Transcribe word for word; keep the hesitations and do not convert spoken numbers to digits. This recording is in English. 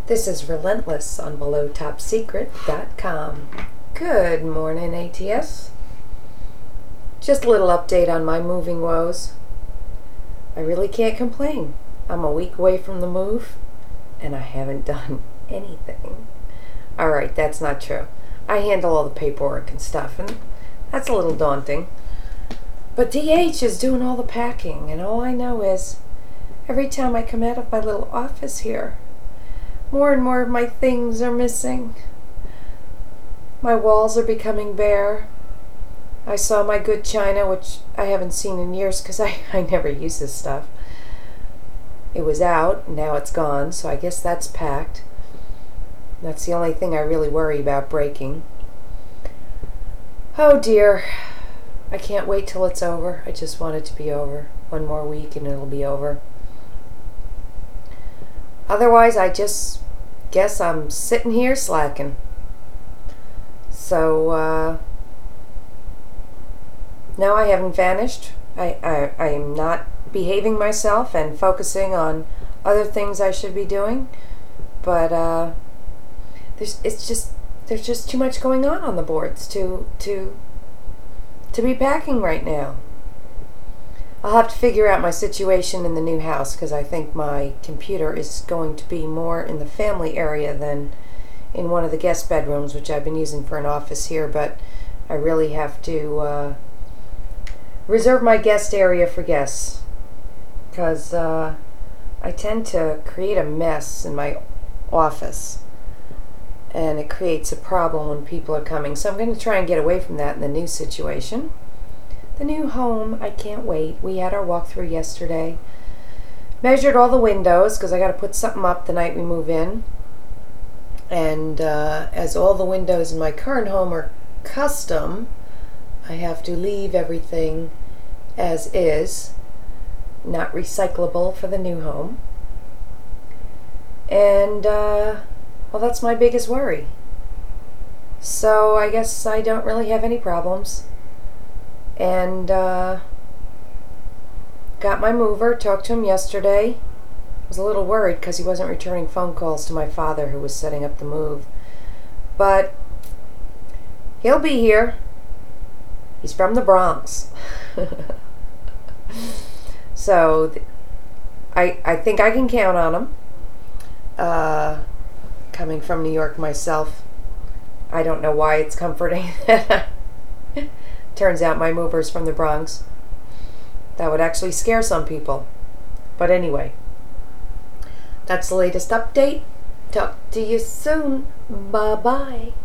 This is Relentless on below top secret dot com. Good morning, A T S. Just a little update on my moving woes. I really can't complain. I'm a week away from the move, and I haven't done anything. Alright, that's not true. I handle all the paperwork and stuff, and that's a little daunting. But D H is doing all the packing, and all I know is, every time I come out of my little office here, more and more of my things are missing. My walls are becoming bare. I saw my good china, which I haven't seen in years because I, I never use this stuff. It was out, now it's gone, so I guess that's packed. That's the only thing I really worry about breaking. Oh dear. I can't wait till it's over. I just want it to be over. One more week and it'll be over. Otherwise, I just guess I'm sitting here slacking. So, uh, no, I haven't vanished. I, I, I am not behaving myself and focusing on other things I should be doing. But, uh, there's, it's just, there's just too much going on on the boards to, to, to be packing right now. I'll have to figure out my situation in the new house because I think my computer is going to be more in the family area than in one of the guest bedrooms, which I've been using for an office here, but I really have to uh, reserve my guest area for guests because uh, I tend to create a mess in my office and it creates a problem when people are coming. So I'm going to try and get away from that in the new situation. The new home, I can't wait. We had our walkthrough yesterday. Measured all the windows because I got to put something up the night we move in. And uh, as all the windows in my current home are custom, I have to leave everything as is, not recyclable for the new home. And, uh, well, that's my biggest worry. So I guess I don't really have any problems. And uh, got my mover, talked to him yesterday. Was a little worried because he wasn't returning phone calls to my father who was setting up the move. But he'll be here. He's from the Bronx. So th- I, I think I can count on him. Uh, coming from New York myself, I don't know why it's comforting. Turns out my mover's from the Bronx. That would actually scare some people. But anyway, that's the latest update. Talk to you soon. Bye-bye.